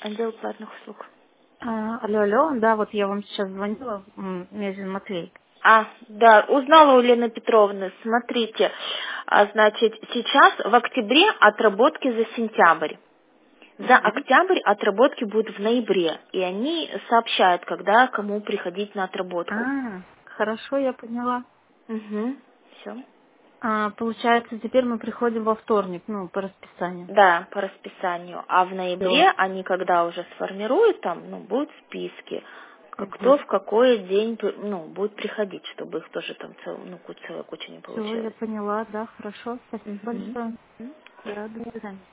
отдел платных услуг. Алло, алло, да, вот я вам сейчас звонила, меня зовут Матвей. Да, узнала у Лены Петровны. Смотрите, значит, сейчас в октябре отработки за сентябрь. За Мгм. октябрь отработки будут в ноябре, и они сообщают, когда кому приходить на отработку. Хорошо, я поняла. Угу, все. Получается, теперь мы приходим во вторник, по расписанию. Да, по расписанию. А в Все. ноябре они, когда уже сформируют там, будут списки, кто в какой день, будет приходить, чтобы их тоже там целая куча не Все, я получилось. поняла, да, хорошо, спасибо Мгм. большое. Да, до свидания.